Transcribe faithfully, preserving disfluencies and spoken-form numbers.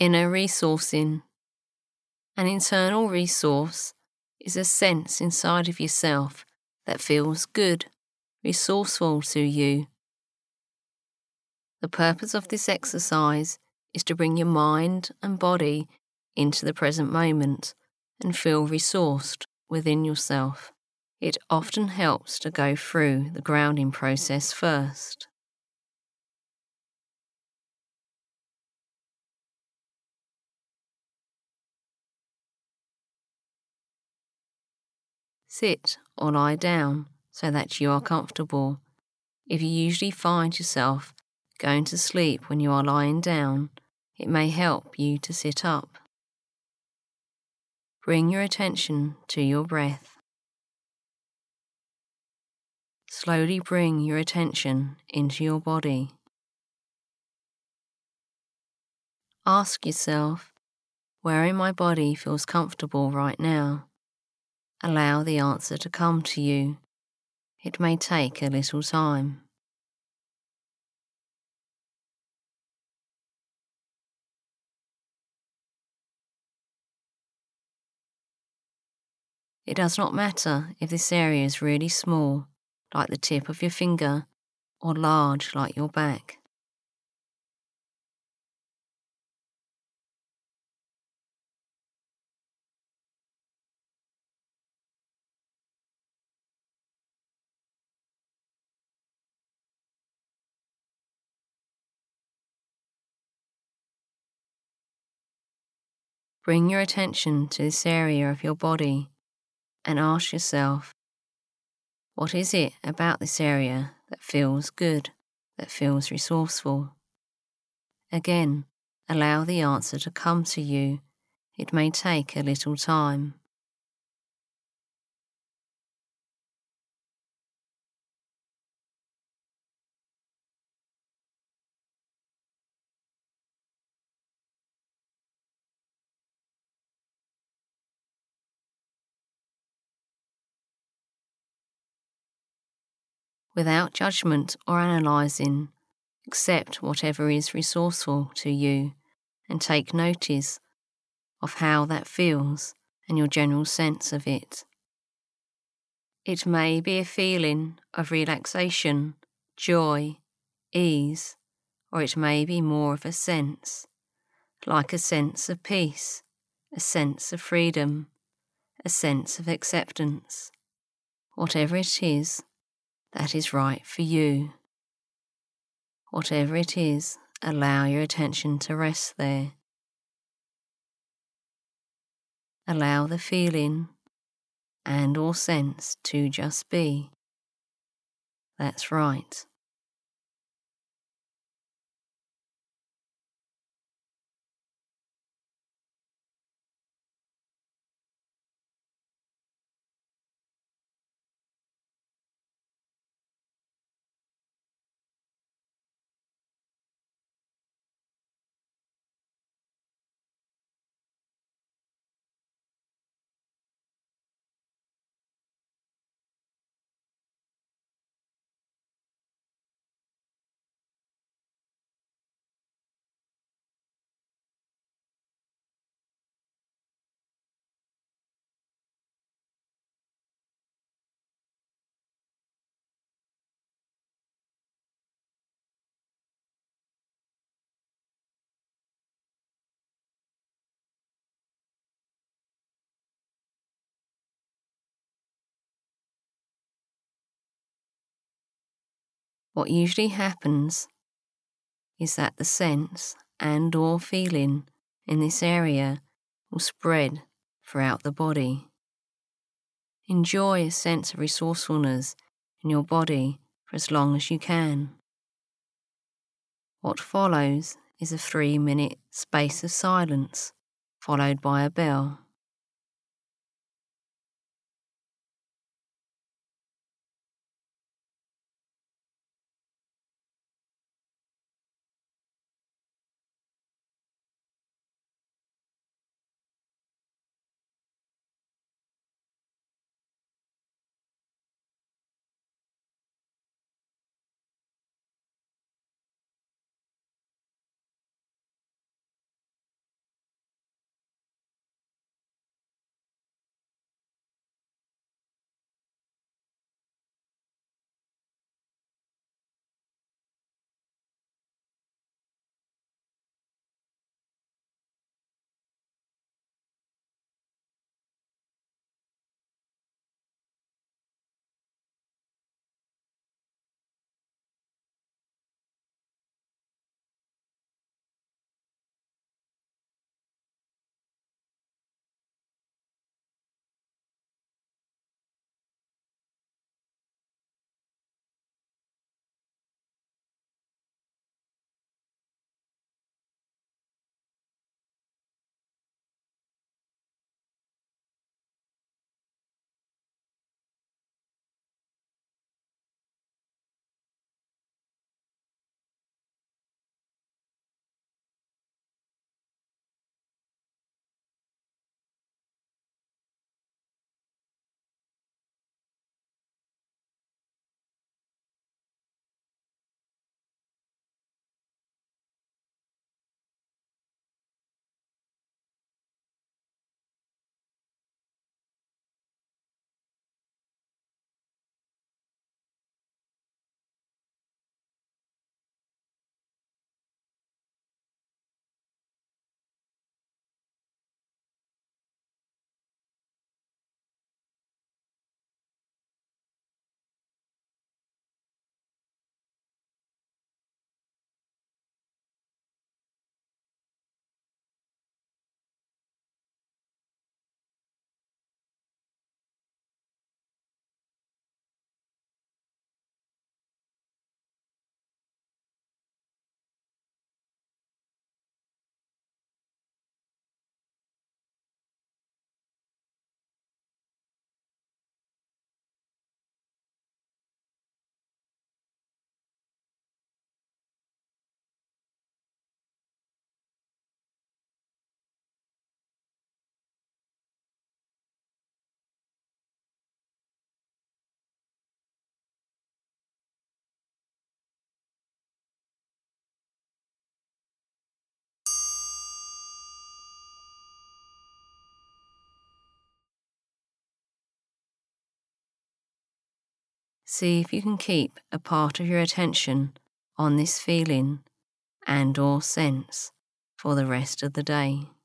Inner resourcing. An internal resource is a sense inside of yourself that feels good, resourceful to you. The purpose of this exercise is to bring your mind and body into the present moment and feel resourced within yourself. It often helps to go through the grounding process first. Sit or lie down so that you are comfortable. If you usually find yourself going to sleep when you are lying down, it may help you to sit up. Bring your attention to your breath. Slowly bring your attention into your body. Ask yourself, where in my body feels comfortable right now? Allow the answer to come to you. It may take a little time. It does not matter if this area is really small, like the tip of your finger, or large like your back. Bring your attention to this area of your body and ask yourself, what is it about this area that feels good, that feels resourceful? Again, allow the answer to come to you. It may take a little time. Without judgment or analysing, accept whatever is resourceful to you and take notice of how that feels and your general sense of it. It may be a feeling of relaxation, joy, ease, or it may be more of a sense, like a sense of peace, a sense of freedom, a sense of acceptance. Whatever it is, that is right for you. Whatever it is, allow your attention to rest there. Allow the feeling and or sense to just be. That's right. What usually happens is that the sense and or feeling in this area will spread throughout the body. Enjoy a sense of resourcefulness in your body for as long as you can. What follows is a three-minute space of silence, followed by a bell. See if you can keep a part of your attention on this feeling and or sense for the rest of the day.